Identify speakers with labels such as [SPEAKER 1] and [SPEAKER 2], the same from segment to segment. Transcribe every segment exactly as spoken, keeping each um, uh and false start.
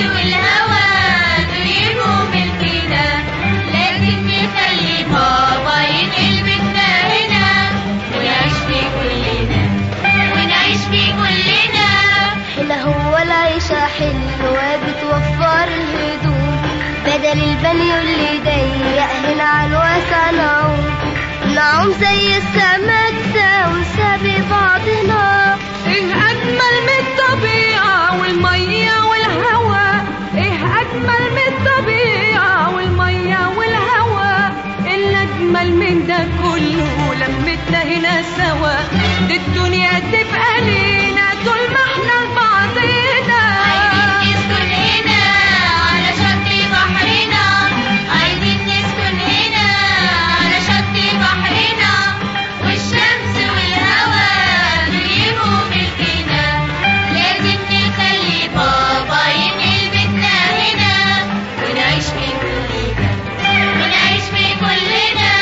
[SPEAKER 1] والهوى دول يبقوا ملكنا، لازم نخلي بابا ينقل بيتنا هنا ونعيش فيه كلنا، ونعيش فيه كلنا.
[SPEAKER 2] حلو هو العيشة حلوة بتوفر الهدوم، بدل البني اللي ضيق هنا على الواسع نعوم، نعوم زي السمك سوا ببعضنا.
[SPEAKER 3] ايه اجمل من الطبيعة والمية والهوا، ايه اجمل من الطبيعة والمية والهوا، اللي اجمل من ده كله لمتنا هنا سوا، دي الدنيا تبقى لينا طول ما احنا لبعضنا.
[SPEAKER 1] عايزين نسكن هنا على شط بحرنا، عايزين نسكن هنا على شط بحرنا، والشمس والهوا دول يبقوا ملكنا، لازم نخلي بابا ينقل بيتنا هنا ونعيش فيه كلنا، ونعيش فيه كلنا.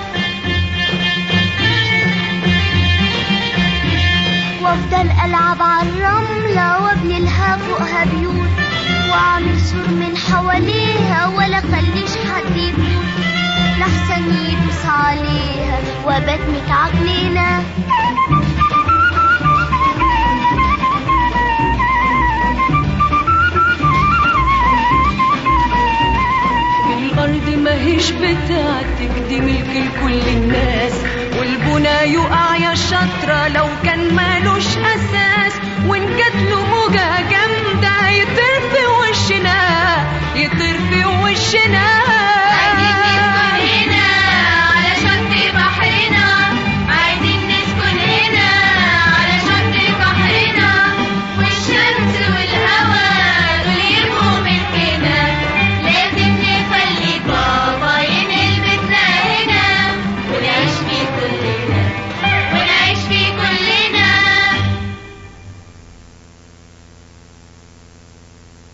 [SPEAKER 2] وافضل العب على الرملة وابني لها فوقها بيوت، واعمل سور من حواليها ولا خليش حد يفوت، لحسن يدوس عليها وابات متعجنينة.
[SPEAKER 3] الأرض ماهيش بتاعتك دي ملك لكل الناس، والبنا يقع يا شاطرة لو كان ماله